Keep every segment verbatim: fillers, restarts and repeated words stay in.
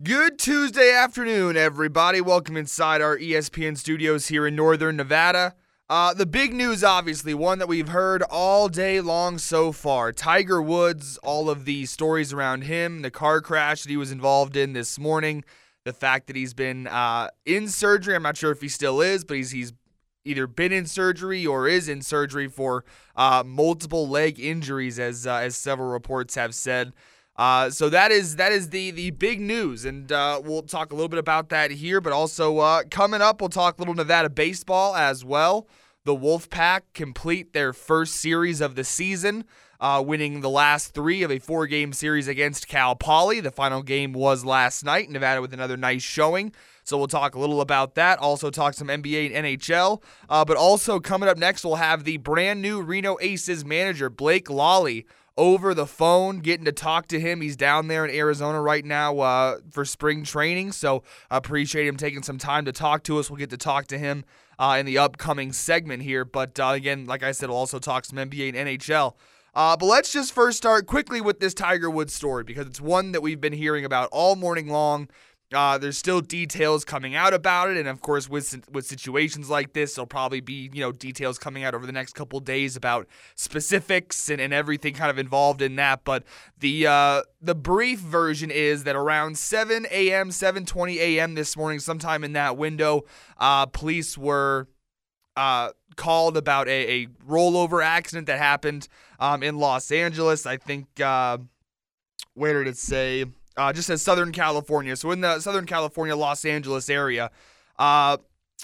Good Tuesday afternoon, everybody. Welcome inside our E S P N studios here in Northern Nevada. Uh, the big news, obviously, one that we've heard all day long so far. Tiger Woods, all of the stories around him, the car crash that he was involved in this morning, the fact that he's been uh, in surgery. I'm not sure if he still is, but he's he's either been in surgery or is in surgery for uh, multiple leg injuries, as uh, as several reports have said. Uh, so that is that is the the big news, and uh, we'll talk a little bit about that here, but also uh, coming up, we'll talk a little Nevada baseball as well. The Wolfpack complete their first series of the season, uh, winning the last three of a four-game series against Cal Poly. The final game was last night, Nevada with another nice showing. So we'll talk a little about that. Also talk some N B A and N H L. Uh, but also coming up next, we'll have the brand new Reno Aces manager, Blake Lawley, over the phone, getting to talk to him. He's down there in Arizona right now uh, for spring training, so I appreciate him taking some time to talk to us. We'll get to talk to him uh, in the upcoming segment here, but uh, again, like I said, we'll also talk some N B A and N H L. Uh, but let's just first start quickly with this Tiger Woods story, because it's one that we've been hearing about all morning long. Uh, there's still details coming out about it, and of course, with with situations like this, there'll probably be you know details coming out over the next couple of days about specifics and, and everything kind of involved in that. But the uh, the brief version is that around seven a.m., seven twenty a.m. this morning, sometime in that window, uh, police were uh, called about a, a rollover accident that happened um, in Los Angeles. I think uh, where did it say? Uh, just says Southern California. So in the Southern California, Los Angeles area. Uh,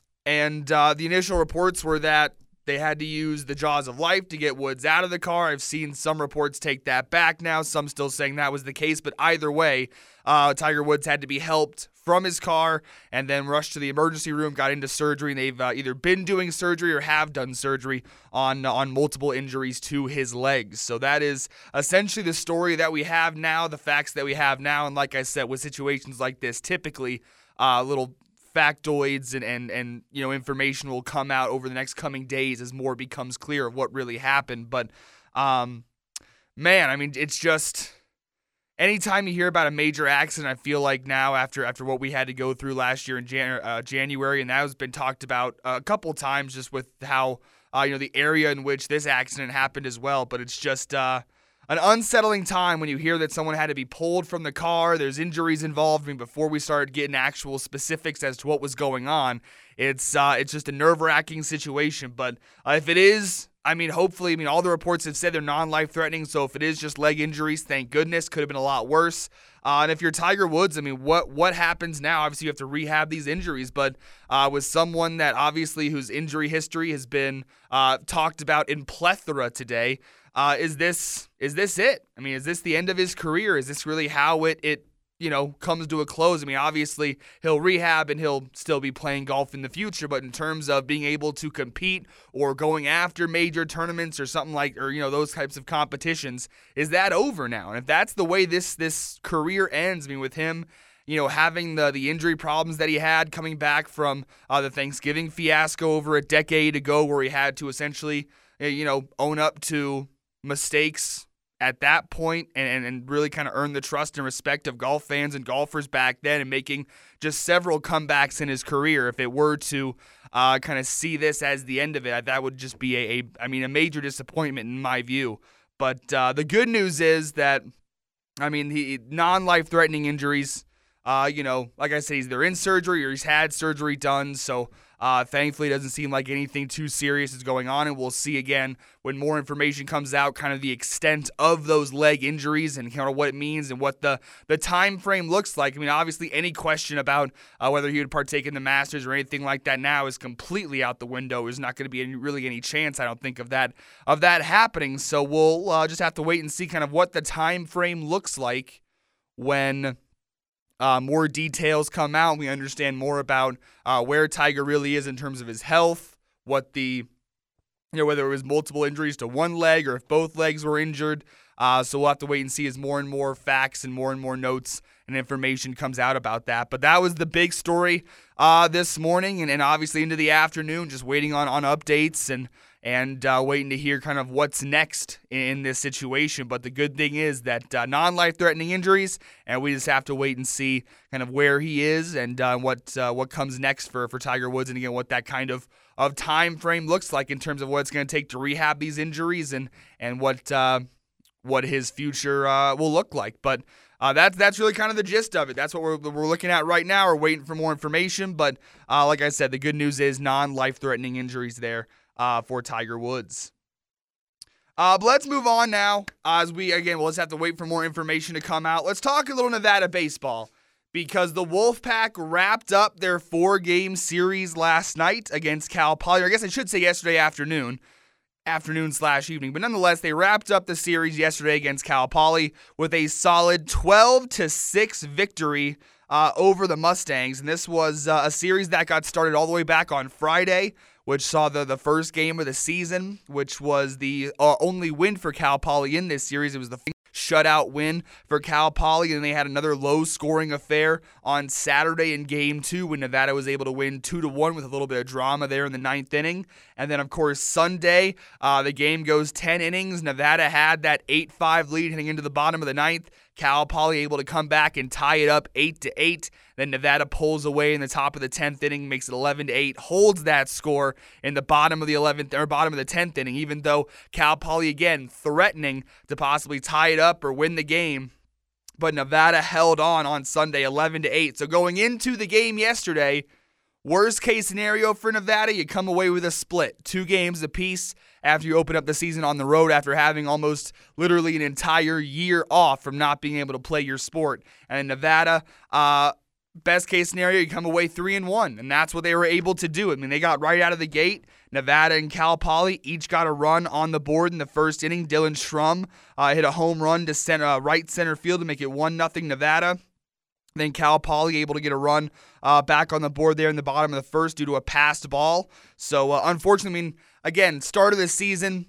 and uh, the initial reports were that they had to use the jaws of life to get Woods out of the car. I've seen some reports take that back now, some still saying that was the case. But either way, uh, Tiger Woods had to be helped from his car and then rushed to the emergency room, got into surgery, and they've uh, either been doing surgery or have done surgery on uh, on multiple injuries to his legs. So that is essentially the story that we have now, the facts that we have now. And like I said, with situations like this, typically uh, little factoids and, and, and you know information will come out over the next coming days as more becomes clear of what really happened. But um, man, I mean, it's just anytime you hear about a major accident, I feel like now after after what we had to go through last year in Jan- uh, January, and that has been talked about a couple times just with how uh, you know the area in which this accident happened as well. But it's just uh, an unsettling time when you hear that someone had to be pulled from the car. There's injuries involved. I mean, before we started getting actual specifics as to what was going on, it's uh, it's just a nerve-wracking situation. But uh, if it is, I mean, hopefully, I mean, all the reports have said they're non-life-threatening, so if it is just leg injuries, thank goodness. Could have been a lot worse. Uh, and if you're Tiger Woods, I mean, what what happens now? Obviously, you have to rehab these injuries, but uh, with someone that obviously whose injury history has been uh, talked about in plethora today, uh, is this is this it? I mean, is this the end of his career? Is this really how it it you know, comes to a close? I mean, obviously, he'll rehab and he'll still be playing golf in the future, but in terms of being able to compete or going after major tournaments or something like, or, you know, those types of competitions, is that over now? And if that's the way this this career ends, I mean, with him, you know, having the, the injury problems that he had coming back from uh, the Thanksgiving fiasco over a decade ago where he had to essentially, you know, own up to mistakes at that point and, and really kind of earn the trust and respect of golf fans and golfers back then, and making just several comebacks in his career. If it were to uh, kind of see this as the end of it, that would just be a, a I mean, a major disappointment in my view. But uh, the good news is that, I mean, he non-life-threatening injuries, uh, you know, like I said, he's either in surgery or he's had surgery done, so Uh, thankfully, it doesn't seem like anything too serious is going on, and we'll see again when more information comes out, kind of the extent of those leg injuries and kind of what it means and what the, the time frame looks like. I mean, obviously, any question about uh, whether he would partake in the Masters or anything like that now is completely out the window. There's not going to be any, really any chance, I don't think, of that of that happening. So we'll uh, just have to wait and see kind of what the time frame looks like when Uh, more details come out. We understand more about uh, where Tiger really is in terms of his health, what the, you know, whether it was multiple injuries to one leg or if both legs were injured. Uh, so we'll have to wait and see as more and more facts and more and more notes and information comes out about that. But that was the big story uh, this morning, and, and obviously into the afternoon, just waiting on, on updates and and uh, waiting to hear kind of what's next in this situation. But the good thing is that uh, non-life-threatening injuries, and we just have to wait and see kind of where he is and uh, what uh, what comes next for, for Tiger Woods, and again, what that kind of, of time frame looks like in terms of what it's going to take to rehab these injuries and, and what uh, what his future uh, will look like. But Uh, that's that's really kind of the gist of it. That's what we're we're looking at right now. We're waiting for more information, but uh, like I said, the good news is non-life-threatening injuries there uh, for Tiger Woods. Uh, but let's move on now. Uh, as we again, we'll just have to wait for more information to come out. Let's talk a little Nevada baseball because the Wolfpack wrapped up their four-game series last night against Cal Poly. I guess I should say yesterday afternoon. afternoon slash evening. But nonetheless, they wrapped up the series yesterday against Cal Poly with a solid twelve to six victory uh, over the Mustangs. And this was uh, a series that got started all the way back on Friday, which saw the, the first game of the season, which was the uh, only win for Cal Poly in this series. It was the shutout win for Cal Poly, and they had another low-scoring affair on Saturday in Game two when Nevada was able to win two to one with a little bit of drama there in the ninth inning. And then, of course, Sunday, uh, the game goes ten innings. Nevada had that eight five lead heading into the bottom of the ninth. Cal Poly able to come back and tie it up eight to eight. Then Nevada pulls away in the top of the tenth inning, makes it eleven to eight, holds that score in the bottom of the eleventh or bottom of the tenth inning, even though Cal Poly again threatening to possibly tie it up or win the game. But Nevada held on on Sunday eleven to eight. So going into the game yesterday, worst case scenario for Nevada, you come away with a split, two games apiece after you open up the season on the road after having almost literally an entire year off from not being able to play your sport. And in Nevada, uh, best case scenario, you come away three and one, and that's what they were able to do. I mean, they got right out of the gate. Nevada and Cal Poly each got a run on the board in the first inning. Dylan Schrum uh, hit a home run to center, uh, right center field to make it one nothing Nevada. Then Cal Poly able to get a run uh, back on the board there in the bottom of the first due to a passed ball. So, uh, unfortunately, I mean, again, start of the season,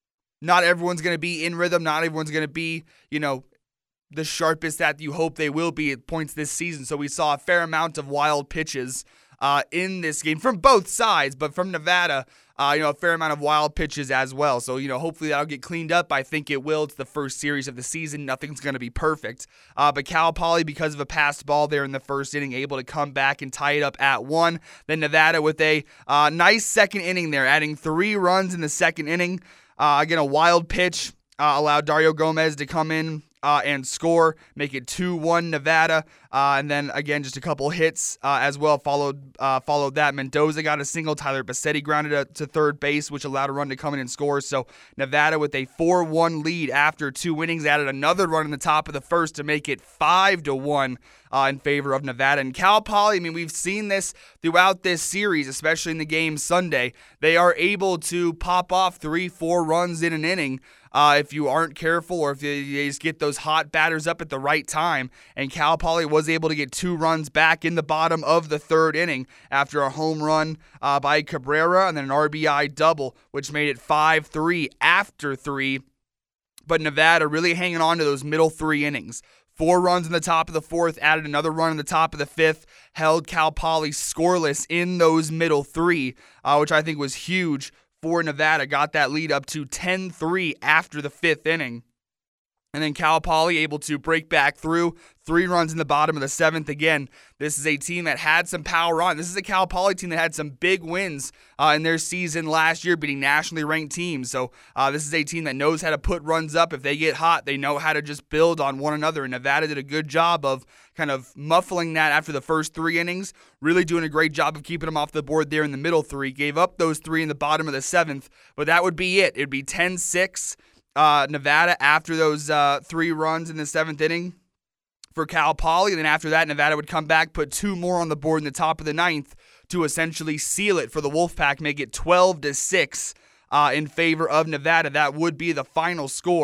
not everyone's going to be in rhythm. Not everyone's going to be, you know, the sharpest that you hope they will be at points this season. So we saw a fair amount of wild pitches uh, in this game from both sides, but from Nevada, uh, you know, a fair amount of wild pitches as well. So, you know, hopefully that'll get cleaned up. I think it will. It's the first series of the season. Nothing's going to be perfect. Uh, but Cal Poly, because of a passed ball there in the first inning, able to come back and tie it up at one. Then Nevada with a uh, nice second inning there, adding three runs in the second inning. Uh, again, a wild pitch uh, allowed Dario Gomez to come in Uh, and score, make it two one Nevada, uh, and then again just a couple hits uh, as well followed uh, followed that. Mendoza got a single, Tyler Bassetti grounded a, to third base, which allowed a run to come in and score. So Nevada with a four one lead after two innings, added another run in the top of the first to make it five to one uh, in favor of Nevada. And Cal Poly, I mean, we've seen this throughout this series, especially in the game Sunday. They are able to pop off three, four runs in an inning. Uh, if you aren't careful or if you, you just get those hot batters up at the right time. And Cal Poly was able to get two runs back in the bottom of the third inning after a home run uh, by Cabrera and then an R B I double, which made it five three after three. But Nevada really hanging on to those middle three innings. Four runs in the top of the fourth, added another run in the top of the fifth, held Cal Poly scoreless in those middle three, uh, which I think was huge for Nevada. Got that lead up to ten three after the fifth inning. And then Cal Poly able to break back through. Three runs in the bottom of the seventh. Again, this is a team that had some power on. This is a Cal Poly team that had some big wins uh, in their season last year, beating nationally ranked teams. So uh, this is a team that knows how to put runs up. If they get hot, they know how to just build on one another. And Nevada did a good job of kind of muffling that after the first three innings, really doing a great job of keeping them off the board there in the middle three. Gave up those three in the bottom of the seventh, but that would be it. It would be ten six. Uh, Nevada after those uh, three runs in the seventh inning for Cal Poly. And then after that, Nevada would come back, put two more on the board in the top of the ninth to essentially seal it for the Wolfpack, make it twelve to six uh, in favor of Nevada. That would be the final score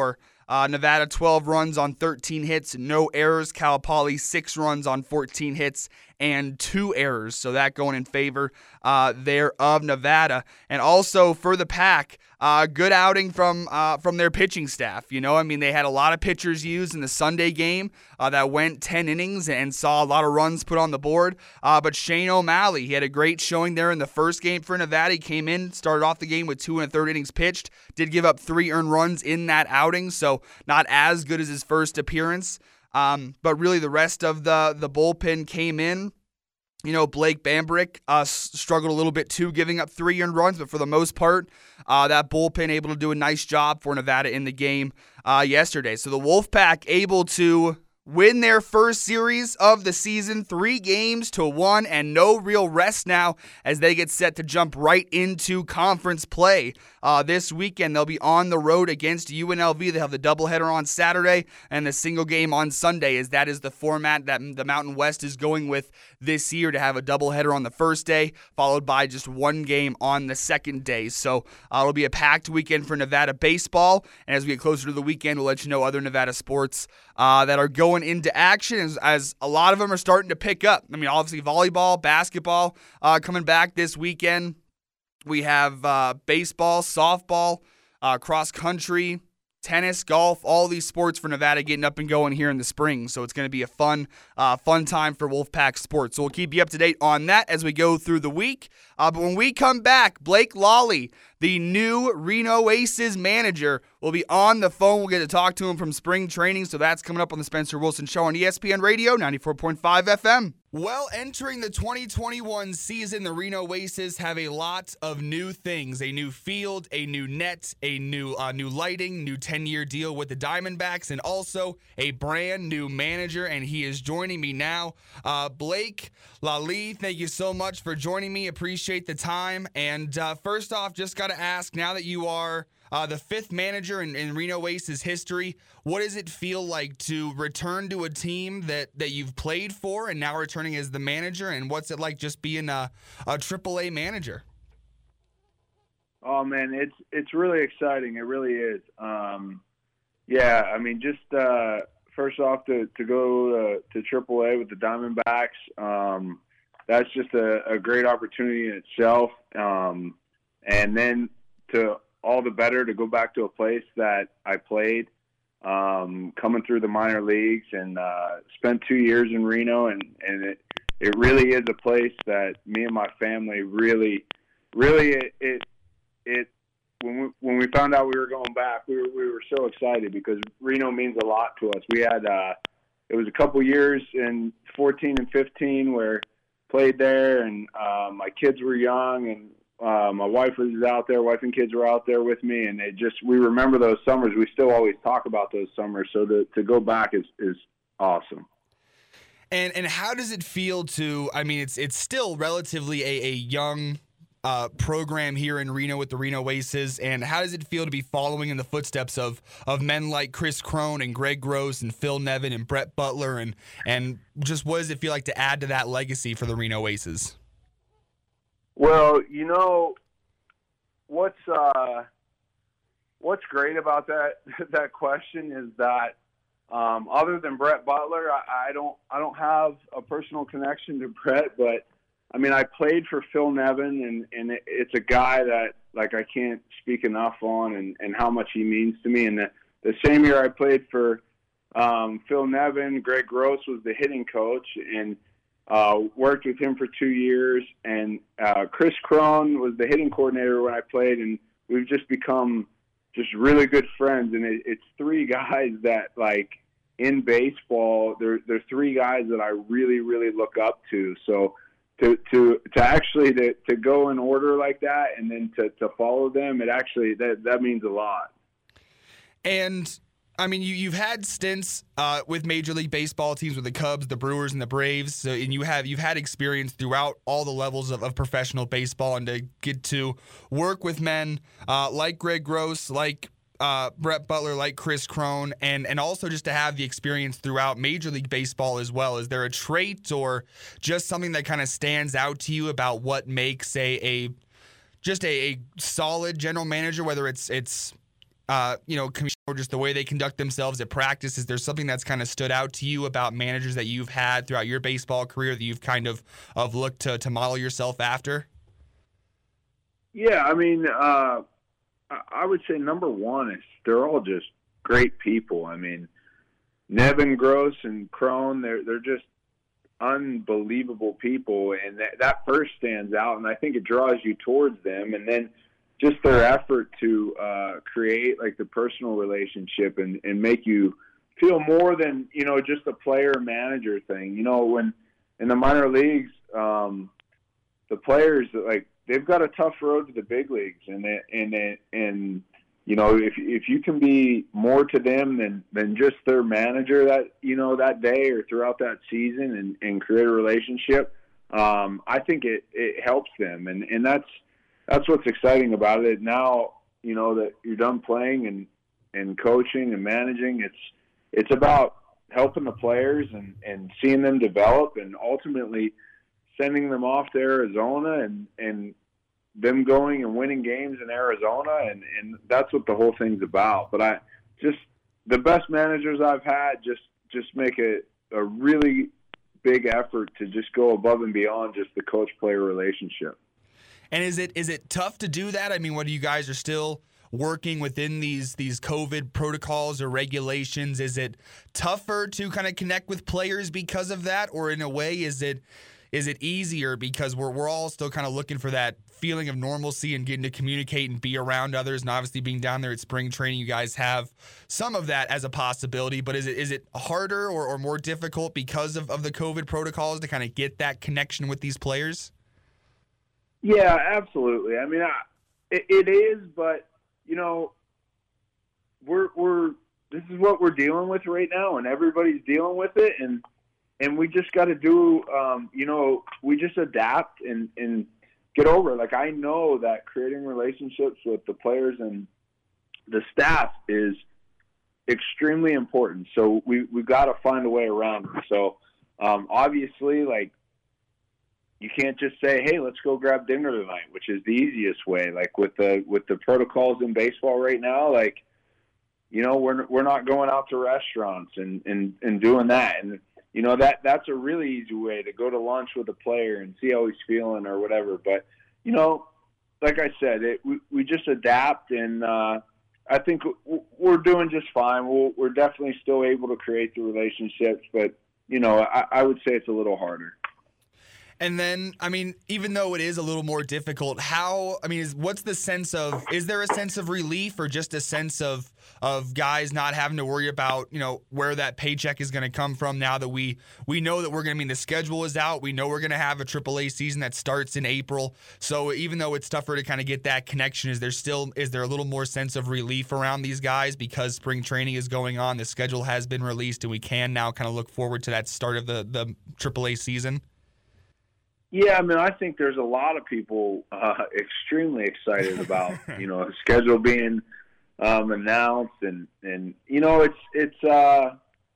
Uh, Nevada, twelve runs on thirteen hits, no errors. Cal Poly, six runs on fourteen hits and two errors. So that going in favor uh, there of Nevada. And also for the Pack, uh, good outing from uh, from their pitching staff. You know, I mean, they had a lot of pitchers used in the Sunday game uh, that went ten innings and saw a lot of runs put on the board. Uh, but Shane O'Malley, he had a great showing there in the first game for Nevada. He came in, started off the game with two and a third innings pitched, did give up three earned runs in that outing, so not as good as his first appearance. Um, but really the rest of the, the bullpen came in. You know, Blake Bambrick uh, s- struggled a little bit too, giving up three earned runs, but for the most part, uh, that bullpen able to do a nice job for Nevada in the game uh, yesterday. So the Wolfpack able to win their first series of the season, three games to one, and no real rest now as they get set to jump right into conference play. Uh, this weekend, they'll be on the road against U N L V. They have the doubleheader on Saturday and the single game on Sunday, as that is the format that the Mountain West is going with this year, to have a doubleheader on the first day, followed by just one game on the second day. So uh, it'll be a packed weekend for Nevada baseball, and as we get closer to the weekend, we'll let you know other Nevada sports uh, that are going into action, as, as a lot of them are starting to pick up. I mean, obviously volleyball, basketball uh, coming back this weekend. We have uh, baseball, softball, uh, cross country, tennis, golf, all these sports for Nevada getting up and going here in the spring. So it's going to be a fun, uh, fun time for Wolfpack sports. So we'll keep you up to date on that as we go through the week. Uh, but when we come back, Blake Lawley, the new Reno Aces manager, will be on the phone. We'll get to talk to him from spring training. So that's coming up on the Spencer Wilson Show on E S P N Radio, ninety-four point five F M. Well, entering the twenty twenty-one season, the Reno Aces have a lot of new things. A new field, a new net, a new uh, new lighting, new ten-year deal with the Diamondbacks, and also a brand new manager, and he is joining me now. Uh, Blake Lawley, thank you so much for joining me. Appreciate the time. And uh, first off, just got to ask, now that you are Uh, the fifth manager in, in Reno Aces history, what does it feel like to return to a team that, that you've played for and now returning as the manager? And what's it like just being a, a triple A manager? Oh, man, it's it's really exciting. It really is. Um, yeah, I mean, just uh, first off, to, to go uh, to triple A with the Diamondbacks, um, that's just a, a great opportunity in itself. Um, and then to all the better to go back to a place that I played, um, coming through the minor leagues, and uh, spent two years in Reno, and, and it, it really is a place that me and my family really, really, it, it, it when we, when we found out we were going back, we were, we were so excited because Reno means a lot to us. We had, uh, it was a couple years in fourteen and fifteen where played there, and uh, my kids were young, and Uh, my wife was out there, wife and kids were out there with me, and it just, we remember those summers. We still always talk about those summers. So to, to go back is, is awesome. And and how does it feel to, I mean, it's it's still relatively a, a young uh, program here in Reno with the Reno Aces, and how does it feel to be following in the footsteps of of men like Chris Crone and Greg Gross and Phil Nevin and Brett Butler, and, and just what does it feel like to add to that legacy for the Reno Aces? Well, you know, what's uh, what's great about that that question is that um, other than Brett Butler, I, I don't I don't have a personal connection to Brett, but I mean, I played for Phil Nevin, and, and it, it's a guy that, like, I can't speak enough on, and, and how much he means to me. And the, the same year I played for um, Phil Nevin, Greg Gross was the hitting coach, and Uh, worked with him for two years, and uh, Chris Crone was the hitting coordinator when I played, and we've just become just really good friends. And it, it's three guys that, like, in baseball, they're, they're three guys that I really, really look up to. So to to to actually to, to go in order like that, and then to, to follow them, it actually that that means a lot. And I mean, you, you've had stints uh, with Major League Baseball teams with the Cubs, the Brewers, and the Braves, so, and you have you've had experience throughout all the levels of, of professional baseball, and to get to work with men uh, like Greg Gross, like uh, Brett Butler, like Chris Crone, and and also just to have the experience throughout Major League Baseball as well. Is there a trait or just something that kind of stands out to you about what makes a a just a, a solid general manager, whether it's it's uh, you know or just the way they conduct themselves at practice? Is there something that's kind of stood out to you about managers that you've had throughout your baseball career that you've kind of, of looked to, to model yourself after? Yeah, I mean, uh, I would say number one is they're all just great people. I mean, Nevin Gross and Crone, they're they're just unbelievable people, and that, that first stands out, and I think it draws you towards them. And then just their effort to uh, create like the personal relationship and, and make you feel more than, you know, just a player-manager thing. You know, when in the minor leagues, um, the players, like, they've got a tough road to the big leagues, and and and you know, if if you can be more to them than than just their manager that, you know, that day or throughout that season, and, and create a relationship, um, I think it, it helps them, and and that's that's what's exciting about it. Now, you know, that you're done playing and and coaching and managing, it's it's about helping the players and and seeing them develop, and ultimately sending them off to Arizona and, and them going and winning games in Arizona. And, and that's what the whole thing's about. But I just, the best managers I've had just, just make a, a really big effort to just go above and beyond just the coach-player relationship. And is it, is it tough to do that? I mean, what, you guys are still working within these these COVID protocols or regulations? Is it tougher to kind of connect with players because of that? Or in a way, is it Is it easier because we're we're all still kind of looking for that feeling of normalcy and getting to communicate and be around others? And obviously being down there at spring training, you guys have some of that as a possibility. But is it is it harder or, or more difficult because of, of the COVID protocols to kind of get that connection with these players? Yeah, absolutely. I mean, I, it, it is, but, you know, we're we're this is what we're dealing with right now, and everybody's dealing with it, and And we just got to do, um, you know, we just adapt and, and get over it. Like, I know that creating relationships with the players and the staff is extremely important. So we, we've got to find a way around it. So um, obviously, like, you can't just say, hey, let's go grab dinner tonight, which is the easiest way. Like, with the with the protocols in baseball right now, like, you know, we're we're not going out to restaurants and, and, and doing that. And you know, that that's a really easy way to go to lunch with a player and see how he's feeling or whatever. But, you know, like I said, it, we, we just adapt, and uh, I think we're doing just fine. We'll, we're definitely still able to create the relationships, but, you know, I, I would say it's a little harder. And then, I mean, even though it is a little more difficult, how, I mean, is what's the sense of, is there a sense of relief or just a sense of of guys not having to worry about, you know, where that paycheck is going to come from now that we we know that we're going to, I mean, the schedule is out. We know we're going to have a triple A season that starts in April. So even though it's tougher to kind of get that connection, is there still, is there a little more sense of relief around these guys because spring training is going on, the schedule has been released, and we can now kind of look forward to that start of the, the triple A season? Yeah, I mean, I think there's a lot of people uh, extremely excited about, you know, the schedule being um, announced, and, and you know, it's it's uh,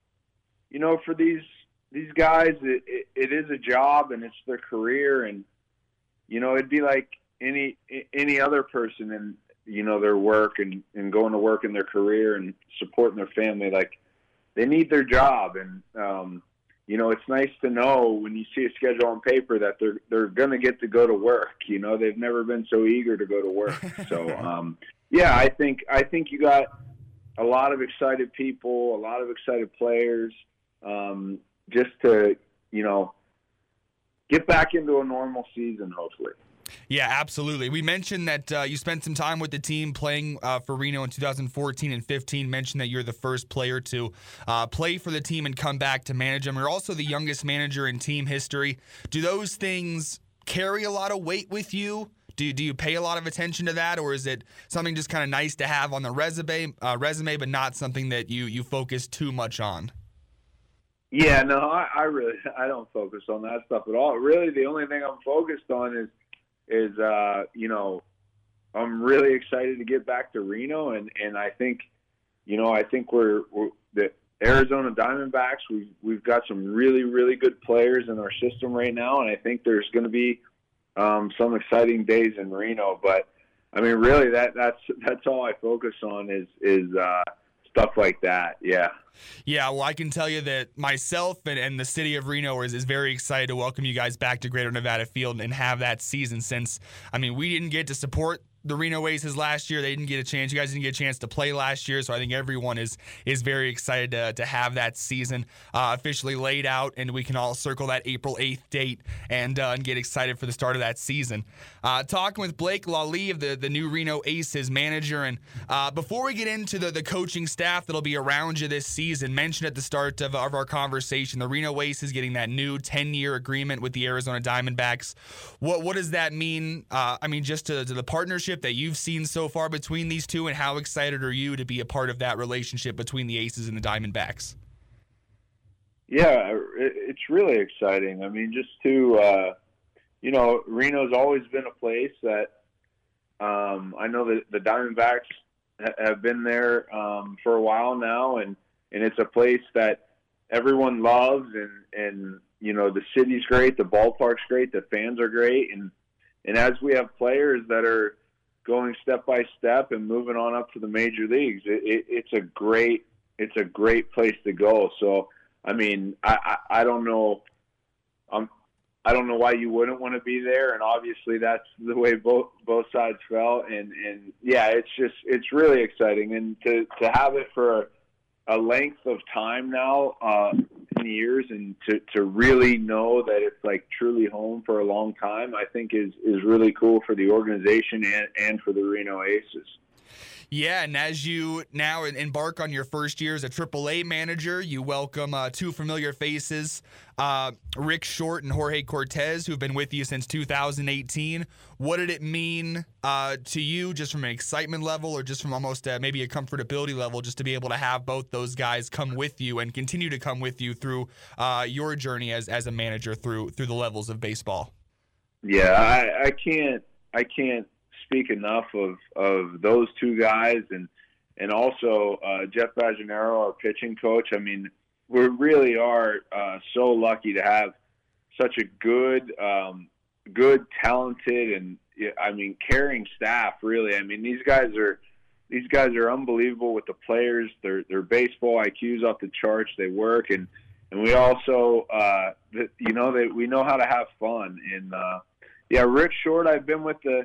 you know, for these these guys, it, it, it is a job and it's their career, and you know, it'd be like any any other person in, you know, their work and, and going to work in their career and supporting their family. Like, they need their job, and um, you know, it's nice to know when you see a schedule on paper that they're they're going to get to go to work. You know, they've never been so eager to go to work. So, um, yeah, I think I think you got a lot of excited people, a lot of excited players, um, just to, you know, get back into a normal season, hopefully. Yeah, absolutely. We mentioned that uh, you spent some time with the team playing uh, for Reno in two thousand fourteen and fifteen. Mentioned that you're the first player to uh, play for the team and come back to manage them. You're also the youngest manager in team history. Do those things carry a lot of weight with you? Do, do you pay a lot of attention to that, or is it something just kind of nice to have on the resume, uh, resume, but not something that you, you focus too much on? Yeah, no, I, I really I don't focus on that stuff at all. Really, the only thing I'm focused on is is, uh, you know, I'm really excited to get back to Reno. And, and I think, you know, I think we're, we're the Arizona Diamondbacks, we've, we've got some really, really good players in our system right now. And I think there's going to be um, some exciting days in Reno. But, I mean, really, that that's that's all I focus on is, is uh, stuff like that. Yeah. Yeah, well, I can tell you that myself and, and the city of Reno is, is very excited to welcome you guys back to Greater Nevada Field and have that season since, I mean, we didn't get to support the Reno Aces last year. They didn't get a chance. You guys didn't get a chance to play last year, so I think everyone is is very excited to, to have that season uh, officially laid out, and we can all circle that April eighth date and, uh, and get excited for the start of that season. Uh, talking with Blake LaLieve, the, the new Reno Aces manager, and uh, before we get into the, the coaching staff that'll be around you this season, mentioned at the start of, of our conversation, the Reno Aces getting that new ten-year agreement with the Arizona Diamondbacks. What what does that mean? Uh, I mean, just to, to the partnership that you've seen so far between these two, and how excited are you to be a part of that relationship between the Aces and the Diamondbacks? Yeah, it's really exciting. I mean, just to, uh, you know, Reno's always been a place that um, I know that the Diamondbacks have been there um, for a while now, and, and it's a place that everyone loves, and, and, you know, the city's great, the ballpark's great, the fans are great, and, and as we have players that are going step by step and moving on up to the major leagues, it, it, it's a great, it's a great place to go. So, I mean, I, I, I don't know, um, I don't know why you wouldn't want to be there, and obviously that's the way both both sides felt, and, and yeah, it's just it's really exciting, and to, to have it for a, a length of time now, uh, in years, and to, to really know that it's like truly home for a long time, I think is is really cool for the organization and, and for the Reno Aces. Yeah, and as you now embark on your first year as a triple A manager, you welcome uh, two familiar faces, uh, Rick Short and Jorge Cortez, who've been with you since two thousand eighteen. What did it mean uh, to you, just from an excitement level or just from almost uh, maybe a comfortability level, just to be able to have both those guys come with you and continue to come with you through uh, your journey as, as a manager through through the levels of baseball? Yeah, I, I can't I can't speak enough of, of those two guys, and and also uh, Jeff Bajanero, our pitching coach. I mean, we really are uh, so lucky to have such a good, um, good, talented, and I mean, caring staff. Really, I mean, these guys are these guys are unbelievable with the players. Their their baseball I Q's off the charts. They work, and and we also, uh, the, you know, that we know how to have fun. And uh, yeah, Rick Short, I've been with the.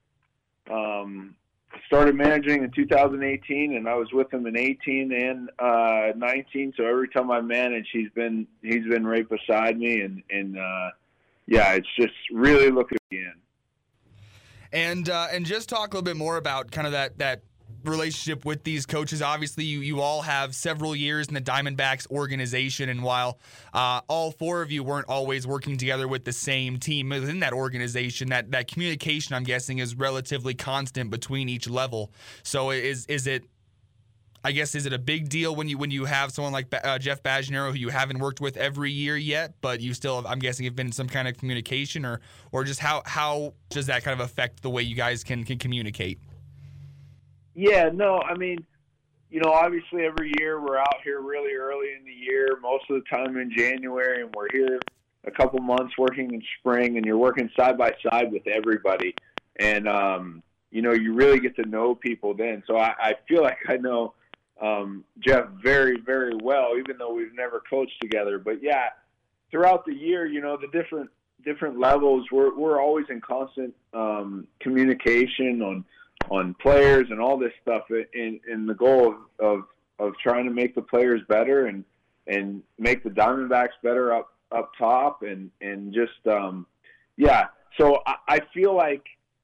Um, started managing in two thousand eighteen, and I was with him in eighteen and uh, nineteen. So every time I manage, he's been he's been right beside me, and and uh, yeah, it's just really looking in. And uh, and just talk a little bit more about kind of that that relationship with these coaches. Obviously, you you all have several years in the Diamondbacks organization, and while uh, all four of you weren't always working together with the same team within that organization, that that communication, I'm guessing, is relatively constant between each level. So is is it, I guess, is it a big deal when you when you have someone like uh, Jeff Bajanero, who you haven't worked with every year yet, but you still have, I'm guessing, have been in some kind of communication, or or just how how does that kind of affect the way you guys can can communicate? Yeah, no, I mean, you know, obviously every year we're out here really early in the year, most of the time in January, and we're here a couple months working in spring, and you're working side by side with everybody. And, um, you know, you really get to know people then. So I, I feel like I know um, Jeff very, very well, even though we've never coached together. But, yeah, throughout the year, you know, the different different levels, we're, we're always in constant um, communication on on players and all this stuff, in, in the goal of, of, of trying to make the players better and, and make the Diamondbacks better up, up top. And, and just, um, yeah. So I, I feel like,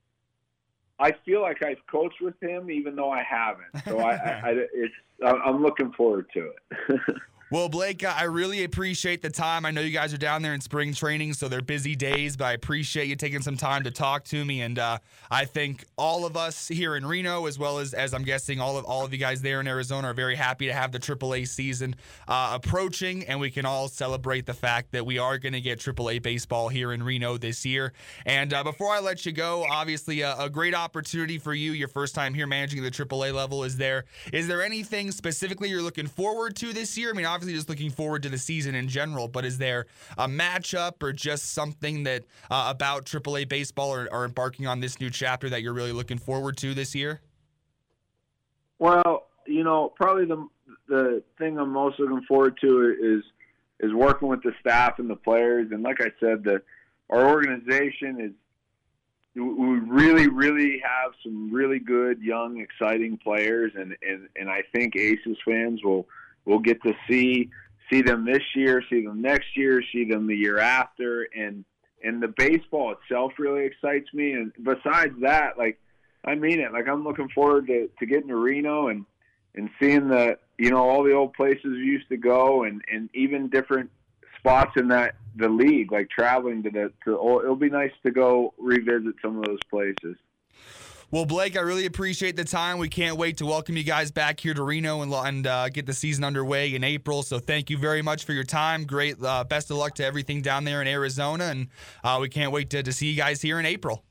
I feel like I've coached with him, even though I haven't. So I, I, I it's, I'm looking forward to it. Well, Blake, I really appreciate the time. I know you guys are down there in spring training, so they're busy days, but I appreciate you taking some time to talk to me. And uh, I think all of us here in Reno, as well as, as I'm guessing all of all of you guys there in Arizona, are very happy to have the triple A season uh, approaching, and we can all celebrate the fact that we are going to get triple A baseball here in Reno this year. And uh, before I let you go, obviously a, a great opportunity for you, your first time here managing the triple A level. Is there is there anything specifically you're looking forward to this year? I mean, obviously just looking forward to the season in general, but is there a matchup or just something that uh, about triple A baseball or, or embarking on this new chapter that you're really looking forward to this year? Well, you know, probably the the thing I'm most looking forward to is is working with the staff and the players. And like I said, the our organization is we really, really have some really good, young, exciting players, and, and, and I think Aces fans will will get to see see them this year, see them next year, see them the year after, and and the baseball itself really excites me. And besides that, like, I mean it. Like, I'm looking forward to, to getting to Reno and, and seeing the, you know, all the old places we used to go, and, and even different spots in that the league, like traveling to the to it'll be nice to go revisit some of those places. Well, Blake, I really appreciate the time. We can't wait to welcome you guys back here to Reno and, and uh, get the season underway in April. So thank you very much for your time. Great, uh, best of luck to everything down there in Arizona, and uh, we can't wait to, to see you guys here in April.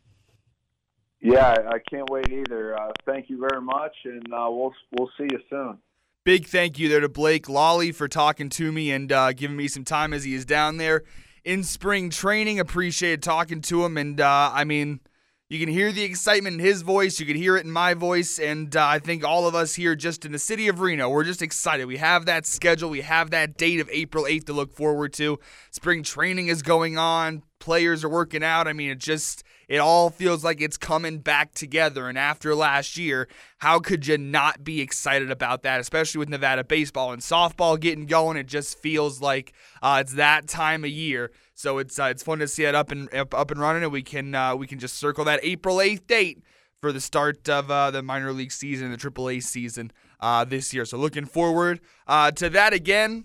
Yeah, I can't wait either. Uh, thank you very much, and uh, we'll we'll see you soon. Big thank you there to Blake Lawley for talking to me and uh, giving me some time as he is down there in spring training. Appreciated talking to him, and uh, I mean, you can hear the excitement in his voice. You can hear it in my voice, and uh, I think all of us here just in the city of Reno, we're just excited. We have that schedule. We have that date of April eighth to look forward to. Spring training is going on. Players are working out. I mean, it just, it all feels like it's coming back together. And after last year, how could you not be excited about that, especially with Nevada baseball and softball getting going? It just feels like uh, it's that time of year. So it's uh, it's fun to see it up and up, up and running, and we can uh, we can just circle that April eighth date for the start of uh, the minor league season, the triple A season uh, this year. So looking forward uh, to that again.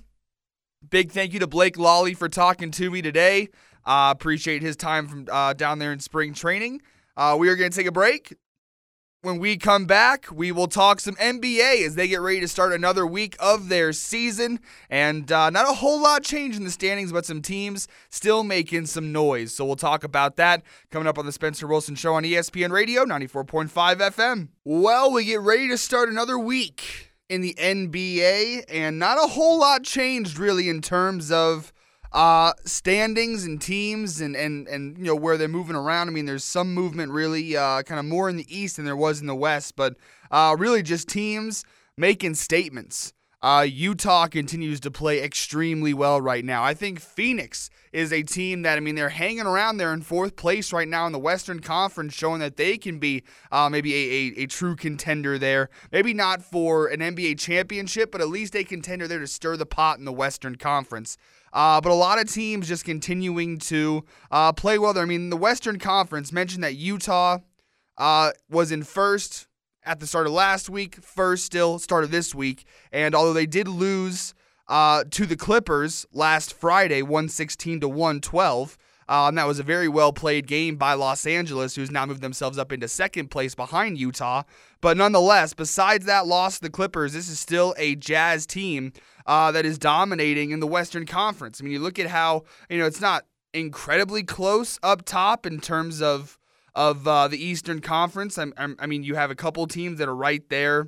Big thank you to Blake Lawley for talking to me today. Uh, appreciate his time from uh, down there in spring training. Uh, we are going to take a break. When we come back, we will talk some N B A as they get ready to start another week of their season. And uh, not a whole lot change in the standings, but some teams still making some noise. So we'll talk about that coming up on the Spencer Wilson Show on E S P N Radio, ninety-four point five F M. Well, we get ready to start another week in the N B A, and not a whole lot changed really in terms of Uh, standings and teams and, and, and, you know, where they're moving around. I mean, there's some movement really uh, kind of more in the East than there was in the West, but uh, really just teams making statements. Uh, Utah continues to play extremely well right now. I think Phoenix is a team that, I mean, they're hanging around there in fourth place right now in the Western Conference, showing that they can be uh, maybe a, a, a true contender there. Maybe not for an N B A championship, but at least a contender there to stir the pot in the Western Conference. Uh, but a lot of teams just continuing to uh, play well there. I mean, the Western Conference mentioned that Utah uh, was in first at the start of last week, first still start of this week. And although they did lose uh, to the Clippers last Friday, one sixteen to one twelve, uh, and that was a very well-played game by Los Angeles, who's now moved themselves up into second place behind Utah. But nonetheless, besides that loss to the Clippers, this is still a Jazz team Uh, that is dominating in the Western Conference. I mean, you look at how, you know, it's not incredibly close up top in terms of of uh, the Eastern Conference. I, I mean, you have a couple teams that are right there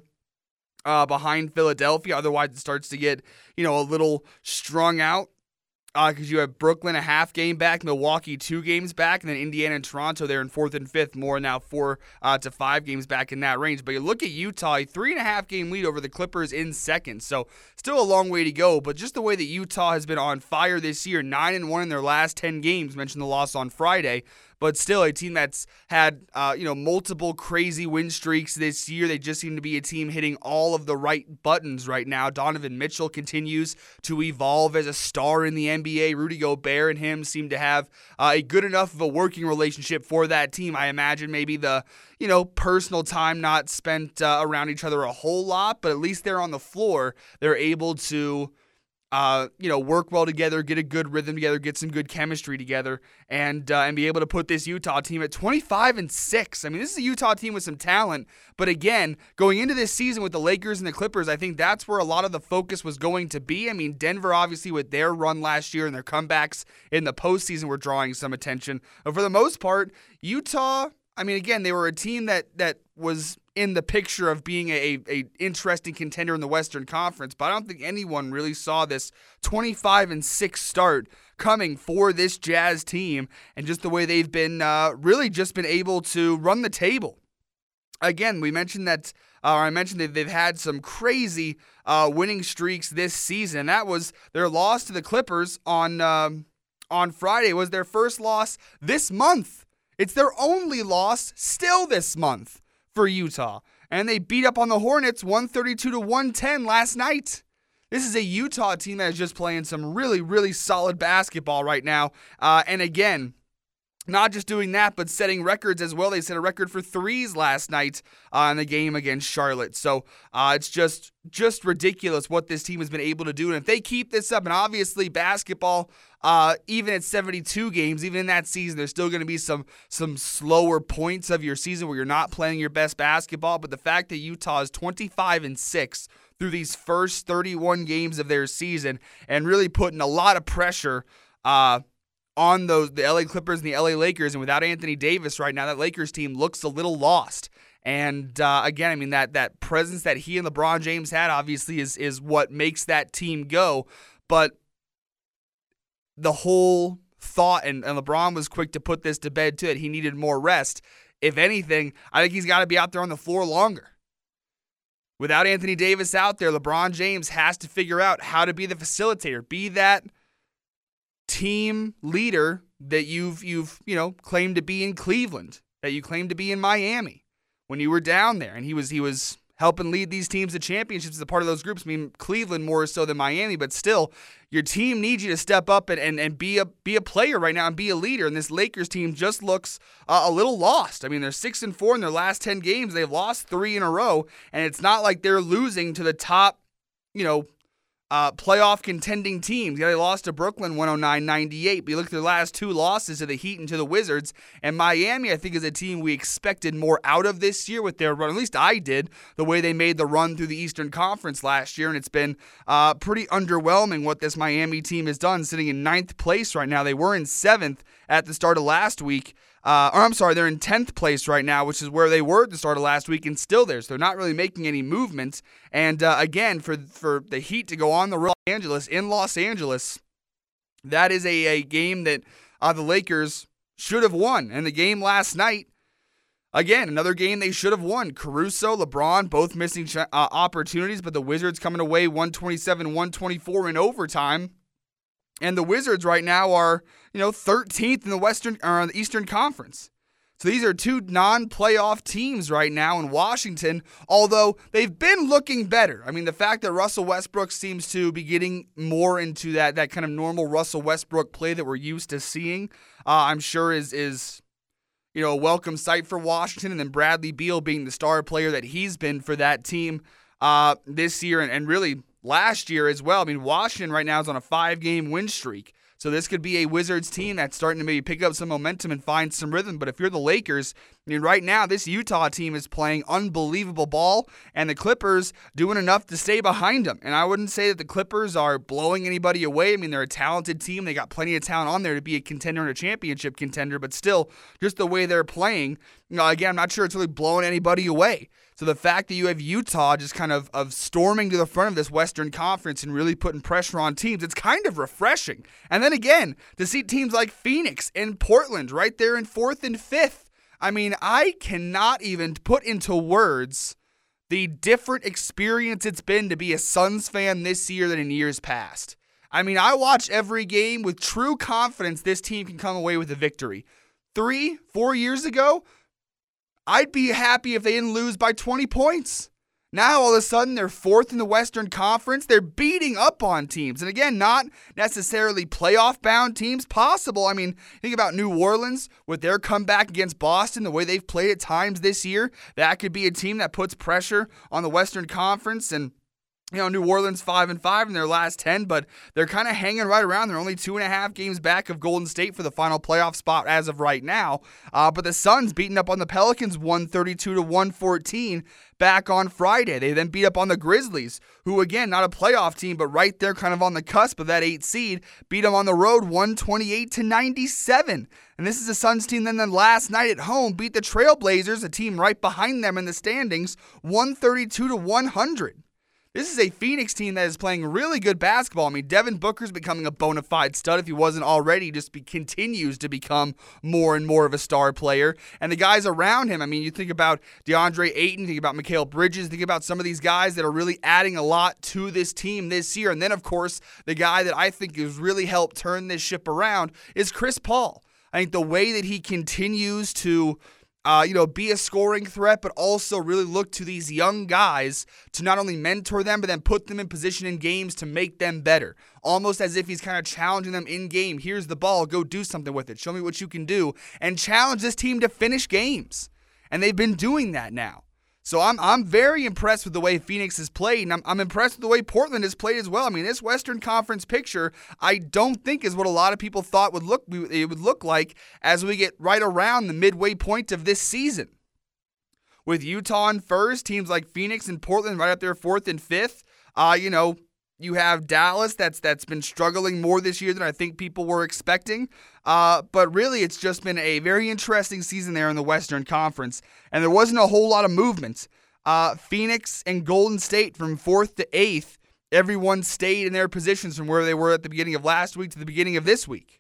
uh, behind Philadelphia. Otherwise, it starts to get, you know, a little strung out. Because uh, you have Brooklyn a half game back, Milwaukee two games back, and then Indiana and Toronto there in fourth and fifth, more now four uh, to five games back in that range. But you look at Utah, a three and a half game lead over the Clippers in second, so still a long way to go. But just the way that Utah has been on fire this year, nine and one in their last ten games. Mentioned the loss on Friday. But still, a team that's had uh, you know multiple crazy win streaks this year. They just seem to be a team hitting all of the right buttons right now. Donovan Mitchell continues to evolve as a star in the N B A. Rudy Gobert and him seem to have uh, a good enough of a working relationship for that team. I imagine maybe the you know personal time not spent uh, around each other a whole lot, but at least they're on the floor. They're able to Uh, you know, work well together, get a good rhythm together, get some good chemistry together, and uh, and be able to put this Utah team at twenty-five and six. I mean, this is a Utah team with some talent, but again, going into this season with the Lakers and the Clippers, I think that's where a lot of the focus was going to be. I mean, Denver, obviously, with their run last year and their comebacks in the postseason were drawing some attention. But for the most part, Utah, I mean, again, they were a team that that was in the picture of being a, a interesting contender in the Western Conference, but I don't think anyone really saw this twenty-five and six start coming for this Jazz team, and just the way they've been uh, really just been able to run the table again, we mentioned that, uh, or I mentioned that they've had some crazy uh, winning streaks this season. That was their loss to the Clippers on um, on Friday. Was their first loss this month. It's their only loss still this month for Utah. And they beat up on the Hornets one thirty-two to one ten last night. This is a Utah team that is just playing some really, really solid basketball right now. Uh, and again, not just doing that, but setting records as well. They set a record for threes last night uh, in the game against Charlotte. So uh, it's just just ridiculous what this team has been able to do. And if they keep this up, and obviously basketball, uh, even at seventy-two games, even in that season, there's still going to be some some slower points of your season where you're not playing your best basketball. But the fact that Utah is twenty-five and six through these first thirty-one games of their season and really putting a lot of pressure uh on those the L A Clippers and the L A Lakers, and without Anthony Davis right now, that Lakers team looks a little lost. And uh, again, I mean that that presence that he and LeBron James had obviously is is what makes that team go. But the whole thought, and, and LeBron was quick to put this to bed too, that he needed more rest. If anything, I think he's got to be out there on the floor longer. Without Anthony Davis out there, LeBron James has to figure out how to be the facilitator, be that team leader that you've you've you know claimed to be in Cleveland, that you claimed to be in Miami when you were down there, and he was he was helping lead these teams to championships as a part of those groups. I mean, Cleveland more so than Miami, but still, your team needs you to step up and, and, and be a be a player right now and be a leader. And this Lakers team just looks uh, a little lost. I mean, they're six and four in their last ten games. They've lost three in a row, and it's not like they're losing to the top, you know. Uh, playoff contending teams. Yeah, they lost to Brooklyn one oh nine ninety-eight, but you look at their last two losses to the Heat and to the Wizards, and Miami, I think, is a team we expected more out of this year with their run. At least I did, the way they made the run through the Eastern Conference last year, and it's been uh, pretty underwhelming what this Miami team has done, sitting in ninth place right now. They were in seventh at the start of last week. Uh, or I'm sorry, they're in tenth place right now, which is where they were at the start of last week, and still there. So they're not really making any movement. And uh, again, for for the Heat to go on the road in Los Angeles, in Los Angeles, that is a, a game that uh, the Lakers should have won. And the game last night, again, another game they should have won. Caruso, LeBron, both missing ch- uh, opportunities, but the Wizards coming away one twenty-seven one twenty-four in overtime. And the Wizards right now are, you know, thirteenth in the Western or the Eastern Conference. So these are two non-playoff teams right now in Washington, although they've been looking better. I mean, the fact that Russell Westbrook seems to be getting more into that that kind of normal Russell Westbrook play that we're used to seeing, uh, I'm sure is is you know a welcome sight for Washington. And then Bradley Beal being the star player that he's been for that team uh, this year and, and really last year as well. I mean, Washington right now is on a five-game win streak. So this could be a Wizards team that's starting to maybe pick up some momentum and find some rhythm. But if you're the Lakers, I mean, right now this Utah team is playing unbelievable ball, and the Clippers doing enough to stay behind them. And I wouldn't say that the Clippers are blowing anybody away. I mean, they're a talented team. They got plenty of talent on there to be a contender and a championship contender. But still, just the way they're playing, you know, again, I'm not sure it's really blowing anybody away. So the fact that you have Utah just kind of, of storming to the front of this Western Conference and really putting pressure on teams, it's kind of refreshing. And then again, to see teams like Phoenix and Portland right there in fourth and fifth. I mean, I cannot even put into words the different experience it's been to be a Suns fan this year than in years past. I mean, I watch every game with true confidence this team can come away with a victory. Three, four years ago, I'd be happy if they didn't lose by twenty points. Now, all of a sudden, they're fourth in the Western Conference. They're beating up on teams. And again, not necessarily playoff-bound teams. Possible. I mean, think about New Orleans with their comeback against Boston, the way they've played at times this year. That could be a team that puts pressure on the Western Conference. And you know, New Orleans five and five in their last ten, but they're kind of hanging right around. They're only two and a half games back of Golden State for the final playoff spot as of right now. Uh, but the Suns beating up on the Pelicans one thirty-two to one fourteen back on Friday. They then beat up on the Grizzlies, who again, not a playoff team, but right there kind of on the cusp of that eight seed, beat them on the road one twenty-eight to ninety-seven. And this is the Suns team then, then last night at home beat the Trailblazers, a team right behind them in the standings, one thirty-two to one hundred. this is a Phoenix team that is playing really good basketball. I mean, Devin Booker's becoming a bona fide stud if he wasn't already. Just be, continues to become more and more of a star player. And the guys around him, I mean, you think about DeAndre Ayton, think about Mikal Bridges, think about some of these guys that are really adding a lot to this team this year. And then, of course, the guy that I think has really helped turn this ship around is Chris Paul. I think the way that he continues to Uh, you know, be a scoring threat, but also really look to these young guys to not only mentor them, but then put them in position in games to make them better. Almost as if he's kind of challenging them in game. Here's the ball, go do something with it. Show me what you can do, and challenge this team to finish games. And they've been doing that now. So I'm I'm very impressed with the way Phoenix has played, and I'm, I'm impressed with the way Portland has played as well. I mean, this Western Conference picture, I don't think is what a lot of people thought would look it would look like as we get right around the midway point of this season. With Utah in first, teams like Phoenix and Portland right up there fourth and fifth. Uh, you know, you have Dallas that's that's been struggling more this year than I think people were expecting. Uh, but really, it's just been a very interesting season there in the Western Conference, and there wasn't a whole lot of movement. Uh, Phoenix and Golden State from fourth to eighth, everyone stayed in their positions from where they were at the beginning of last week to the beginning of this week.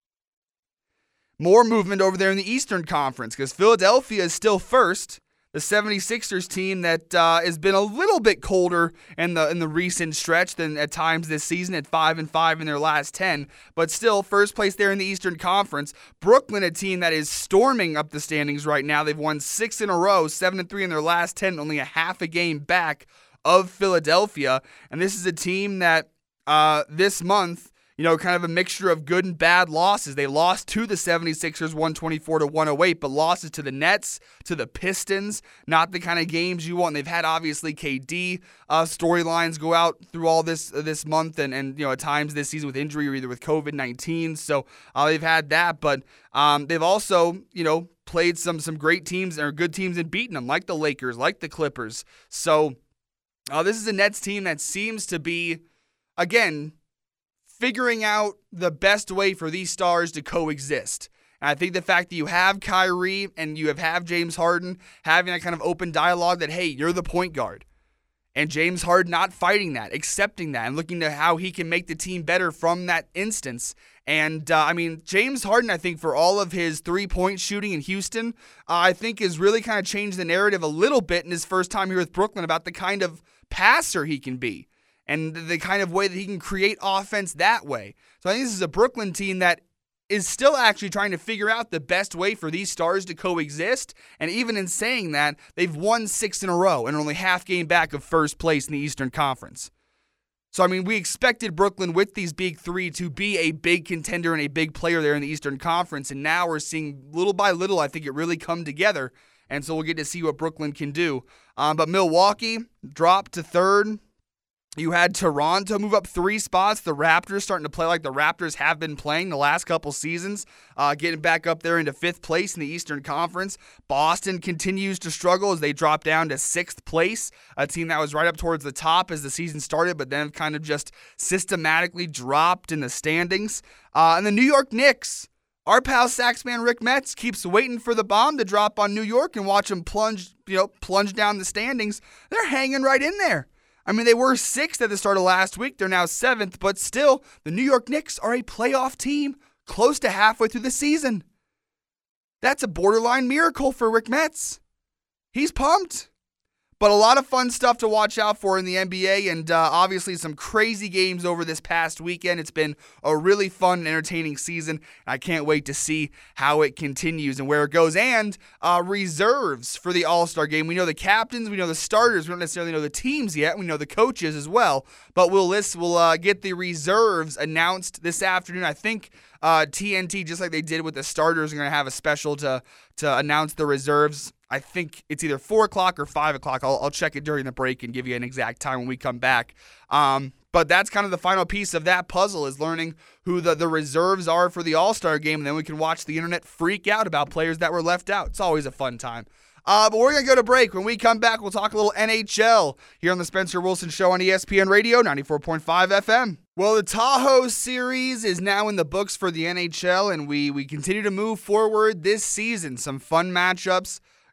More movement over there in the Eastern Conference because Philadelphia is still first. The seventy-sixers team that uh, has been a little bit colder in the in the recent stretch than at times this season at five and five in their last ten, but still first place there in the Eastern Conference. Brooklyn, a team that is storming up the standings right now. They've won six in a row, seven and three in their last ten, only a half a game back of Philadelphia. And this is a team that uh, this month, you know, kind of a mixture of good and bad losses. They lost to the seventy-sixers one twenty-four to one oh eight, but losses to the Nets, to the Pistons, not the kind of games you want. And they've had, obviously, K D uh, storylines go out through all this uh, this month and, and, you know, at times this season with injury or either with covid nineteen. So uh, they've had that, but um, they've also, you know, played some some great teams or good teams and beaten them, like the Lakers, like the Clippers. So uh, this is a Nets team that seems to be, again, figuring out the best way for these stars to coexist. And I think the fact that you have Kyrie and you have, have James Harden having that kind of open dialogue that, hey, you're the point guard. And James Harden not fighting that, accepting that, and looking to how he can make the team better from that instance. And, uh, I mean, James Harden, I think, for all of his three-point shooting in Houston, uh, I think has really kind of changed the narrative a little bit in his first time here with Brooklyn about the kind of passer he can be. And the kind of way that he can create offense that way. So I think this is a Brooklyn team that is still actually trying to figure out the best way for these stars to coexist. And even in saying that, they've won six in a row and are only half game back of first place in the Eastern Conference. So, I mean, we expected Brooklyn with these big three to be a big contender and a big player there in the Eastern Conference. And now we're seeing little by little, I think it really come together. And so we'll get to see what Brooklyn can do. Um, but Milwaukee dropped to third. You had Toronto move up three spots. The Raptors starting to play like the Raptors have been playing the last couple seasons, uh, getting back up there into fifth place in the Eastern Conference. Boston continues to struggle as they drop down to sixth place, a team that was right up towards the top as the season started, but then kind of just systematically dropped in the standings. Uh, and the New York Knicks, our pal Saxman Rick Metz keeps waiting for the bomb to drop on New York and watch them plunge, you know, plunge down the standings. They're hanging right in there. I mean, they were sixth at the start of last week. They're now seventh, but still, the New York Knicks are a playoff team close to halfway through the season. That's a borderline miracle for Rick Metz. He's pumped. But a lot of fun stuff to watch out for in the N B A, and uh, obviously some crazy games over this past weekend. It's been a really fun and entertaining season. I can't wait to see how it continues and where it goes. And uh, reserves for the All-Star game. We know the captains, we know the starters. We don't necessarily know the teams yet. We know the coaches as well. But we'll list, we'll uh, get the reserves announced this afternoon. I think uh, T N T, just like they did with the starters, are going to have a special to to announce the reserves. I think it's either four o'clock or five o'clock. I'll, I'll check it during the break and give you an exact time when we come back. Um, but that's kind of the final piece of that puzzle is learning who the, the reserves are for the All-Star game, and then we can watch the internet freak out about players that were left out. It's always a fun time. Uh, but we're going to go to break. When we come back, we'll talk a little N H L here on the Spencer Wilson Show on E S P N Radio, ninety-four point five F M. Well, the Tahoe series is now in the books for the N H L, and we, we continue to move forward this season. Some fun matchups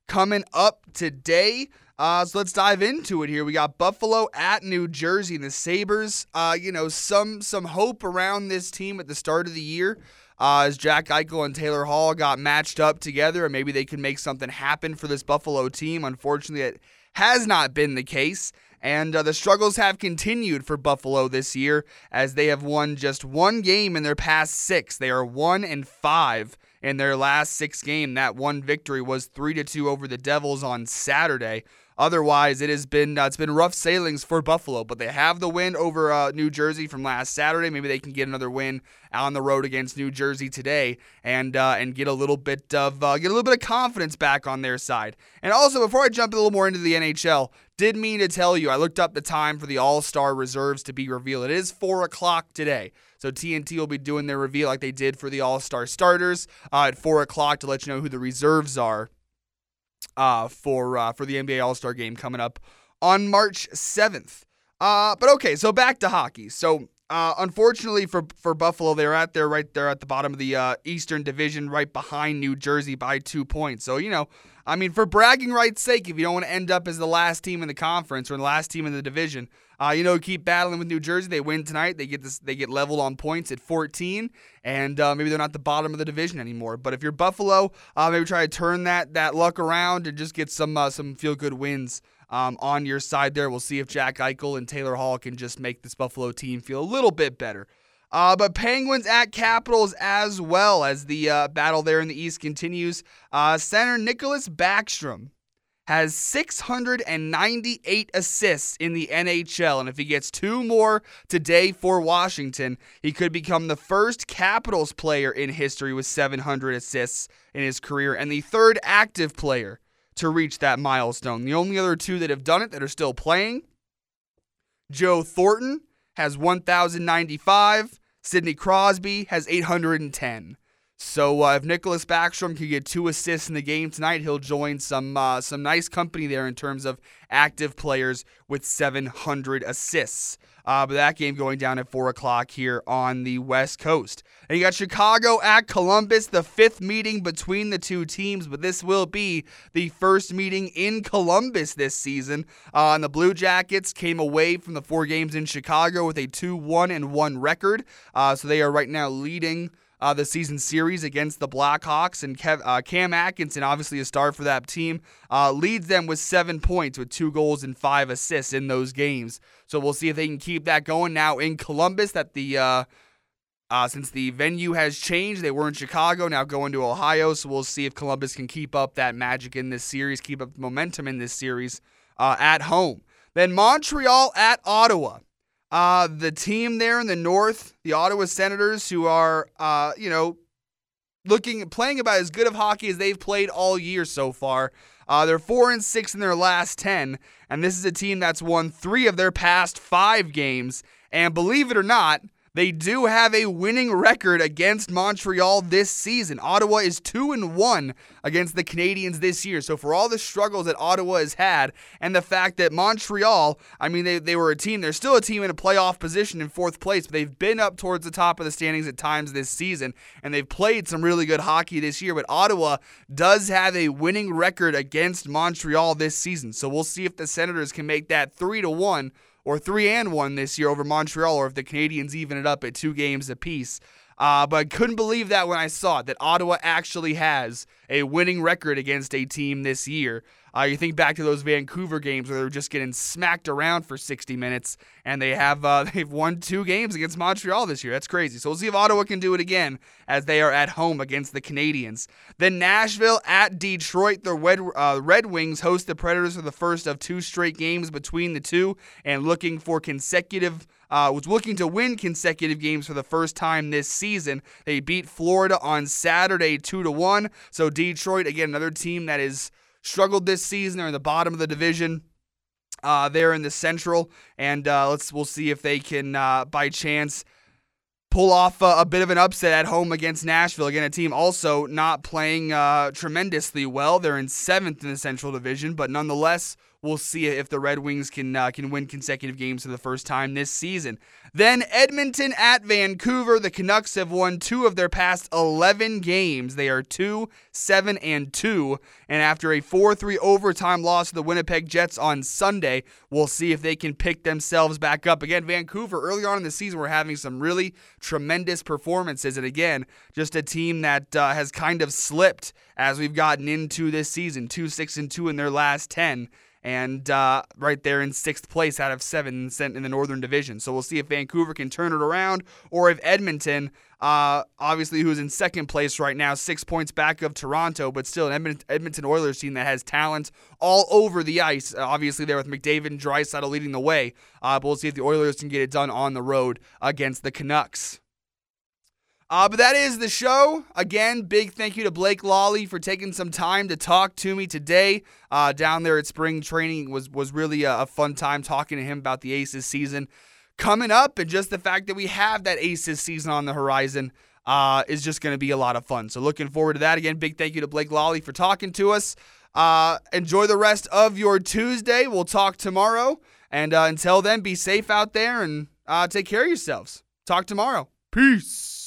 coming up today. Uh, so let's dive into it here. We got Buffalo at New Jersey, and the Sabres. Uh, you know, some some hope around this team at the start of the year uh, as Jack Eichel and Taylor Hall got matched up together, and maybe they can make something happen for this Buffalo team. Unfortunately, it has not been the case, and uh, the struggles have continued for Buffalo this year as they have won just one game in their past six. They are one and five in their last six games. That one victory was three to two over the Devils on Saturday. Otherwise, it has been uh, it's been rough sailings for Buffalo, but they have the win over uh, New Jersey from last Saturday. Maybe they can get another win on the road against New Jersey today, and uh, and get a little bit of uh, get a little bit of confidence back on their side. And also, before I jump a little more into the N H L, did mean to tell you I looked up the time for the All-Star reserves to be revealed. It is four o'clock today. So T N T will be doing their reveal like they did for the All-Star starters uh, at four o'clock to let you know who the reserves are uh, for uh, for the N B A All-Star game coming up on March seventh. Uh, but okay, so back to hockey. So uh, unfortunately for, for Buffalo, they're at there right there at the bottom of the uh, Eastern Division, right behind New Jersey by two points. So, you know, I mean, for bragging rights' sake, if you don't want to end up as the last team in the conference or the last team in the division, uh, you know, keep battling with New Jersey. They win tonight. They get this. They get leveled on points at fourteen, and uh, maybe they're not the bottom of the division anymore. But if you're Buffalo, uh, maybe try to turn that that luck around and just get some uh, some feel good wins um, on your side there. We'll see if Jack Eichel and Taylor Hall can just make this Buffalo team feel a little bit better. Uh, but Penguins at Capitals as well as the uh, battle there in the East continues. Uh, center Nicholas Backstrom has six hundred ninety-eight assists in the N H L, and if he gets two more today for Washington, he could become the first Capitals player in history with seven hundred assists in his career and the third active player to reach that milestone. The only other two that have done it that are still playing, Joe Thornton has one thousand ninety-five. Sidney Crosby has eight hundred ten. So uh, if Nicholas Backstrom can get two assists in the game tonight, he'll join some uh, some nice company there in terms of active players with seven hundred assists. Uh, but that game going down at four o'clock here on the West Coast. And you got Chicago at Columbus, the fifth meeting between the two teams, but this will be the first meeting in Columbus this season. Uh, and the Blue Jackets came away from the four games in Chicago with a two one and one record. Uh, so they are right now leading Uh, the season series against the Blackhawks, and Kev, uh, Cam Atkinson, obviously a star for that team, uh, leads them with seven points with two goals and five assists in those games. So we'll see if they can keep that going now in Columbus. That the uh, uh, since the venue has changed, they were in Chicago, now going to Ohio. So we'll see if Columbus can keep up that magic in this series, keep up the momentum in this series uh, at home. Then Montreal at Ottawa. Uh, the team there in the North, the Ottawa Senators, who are, uh, you know, looking, playing about as good of hockey as they've played all year so far. Uh, they're four and six in their last ten, and this is a team that's won three of their past five games. And believe it or not, they do have a winning record against Montreal this season. Ottawa is two and one against the Canadiens this year. So for all the struggles that Ottawa has had and the fact that Montreal, I mean, they, they were a team, they're still a team in a playoff position in fourth place, but they've been up towards the top of the standings at times this season, and they've played some really good hockey this year. But Ottawa does have a winning record against Montreal this season. So we'll see if the Senators can make that three to one or three and one this year over Montreal, or if the Canadiens even it up at two games apiece. Uh, but I couldn't believe that when I saw it, that Ottawa actually has a winning record against a team this year. Uh, you think back to those Vancouver games where they were just getting smacked around for sixty minutes, and they have uh, they've won two games against Montreal this year. That's crazy. So we'll see if Ottawa can do it again as they are at home against the Canadiens. Then Nashville at Detroit. The Red, uh, Red Wings host the Predators for the first of two straight games between the two, and looking for consecutive Uh, was looking to win consecutive games for the first time this season. They beat Florida on Saturday two to one. So Detroit, again, another team that has struggled this season. They're in the bottom of the division. Uh, they're in the Central, and uh, let's we'll see if they can, uh, by chance, pull off a, a bit of an upset at home against Nashville. Again, a team also not playing uh, tremendously well. They're in seventh in the Central Division, but nonetheless we'll see if the Red Wings can uh, can win consecutive games for the first time this season. Then Edmonton at Vancouver. The Canucks have won two of their past eleven games. They are two, seven, and two. And after a four three overtime loss to the Winnipeg Jets on Sunday, we'll see if they can pick themselves back up. Again, Vancouver, early on in the season, we're having some really tremendous performances. And again, just a team that uh, has kind of slipped as we've gotten into this season. two, six, and two in their last ten. And uh, right there in sixth place out of seven in the Northern Division. So we'll see if Vancouver can turn it around, or if Edmonton, uh, obviously who's in second place right now, six points back of Toronto, but still an Edmonton Oilers team that has talent all over the ice. Uh, obviously there with McDavid and Draisaitl leading the way. Uh, but we'll see if the Oilers can get it done on the road against the Canucks. Uh, but that is the show. Again, big thank you to Blake Lawley for taking some time to talk to me today. Uh, down there at spring training was was really a, a fun time talking to him about the Aces season coming up, and just the fact that we have that Aces season on the horizon uh, is just going to be a lot of fun. So looking forward to that. Again, big thank you to Blake Lawley for talking to us. Uh, enjoy the rest of your Tuesday. We'll talk tomorrow. And uh, until then, be safe out there and uh, take care of yourselves. Talk tomorrow. Peace.